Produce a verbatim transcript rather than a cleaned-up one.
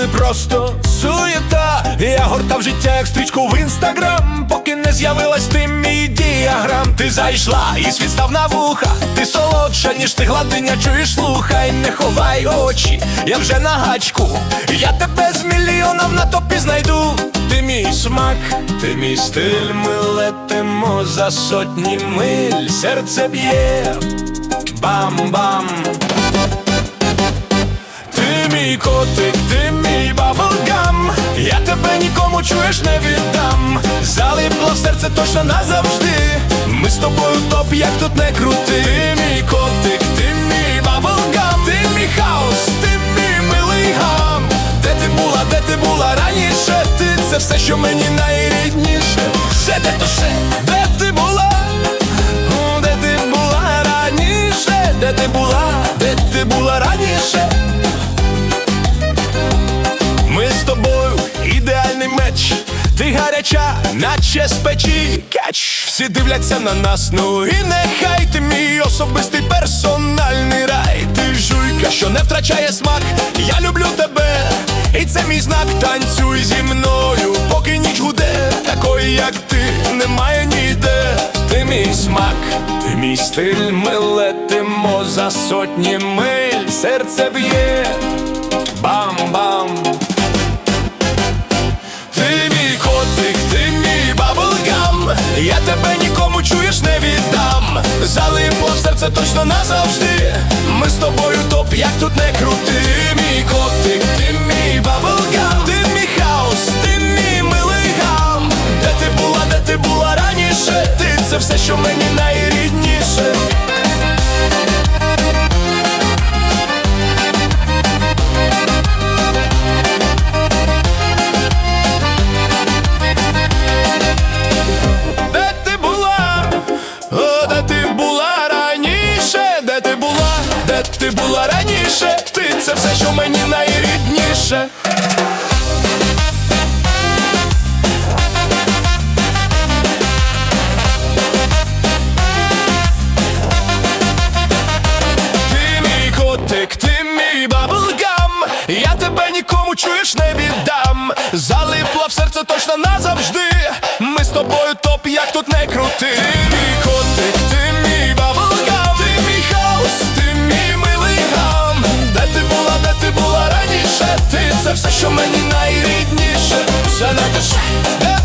не просто суєта. Я гортав життя, як стрічку в інстаграм, поки не з'явилась ти мій діаграм. Ти зайшла і світ став на вуха. Ти солодша, ніж ти гладиня, чуєш, слухай, не ховай очі, я вже на гачку. Я тебе з мільйонів на топі знайду. Ти мій смак, ти мій стиль, ми летимо за сотні миль. Серце б'є, бам-бам. Ти мій котик, ти мій баблгам. Я тебе нікому, чуєш, не віддам. Залипло в серце точно назавжди. Ми з тобою топ, як тут не крути. Ти мій котик, ти мій баблгам. Ти мій хаос, ти мій милий гам. Де ти була, де ти була раніше? Ти — це все, що мені найрідніше. Ще де то ще, де ти була? Де ти була раніше? Де ти була, де ти була раніше? Ми з тобою ідеальний меч. Ти гаряча, наче з печі. Кетч, всі дивляться на нас, ну і нехай. Ти мій особистий персональний рай. Ти жуйка, що не втрачає смак. Я люблю тебе, і це мій знак. Танцюй зі мною, поки ніч гуде. Такої, як ти, немає ніде. Ти мій смак, ти мій стиль, ми летимо за сотні миль. Серце б'є, бам-бам. Ти мій котик, ти мій баблгам. Я тебе нікому, чуєш, не віддам. Залипло в серце точно назавжди. Ми з тобою топ, як тут не крути. Ти мій котик, ти мій баблгам. Ти мій хаос, ти мій милий гам. Де ти була, де ти була раніше? Ти — це все, що мені найрідніше. Де ти була раніше? Ти — це все, що мені найрідніше. Ти мій котик, ти мій баблгам. Я тебе нікому, чуєш, не віддам. Залипла в серце точно назавжди. Ми з тобою топ, як тут не крути. Ти мій котик, ти мій баблгам. Ти мій хаос, ти мій милий гам. Де ти була, де ти була раніше? Ти — це все, що мені найрідніше. Занадто ще, де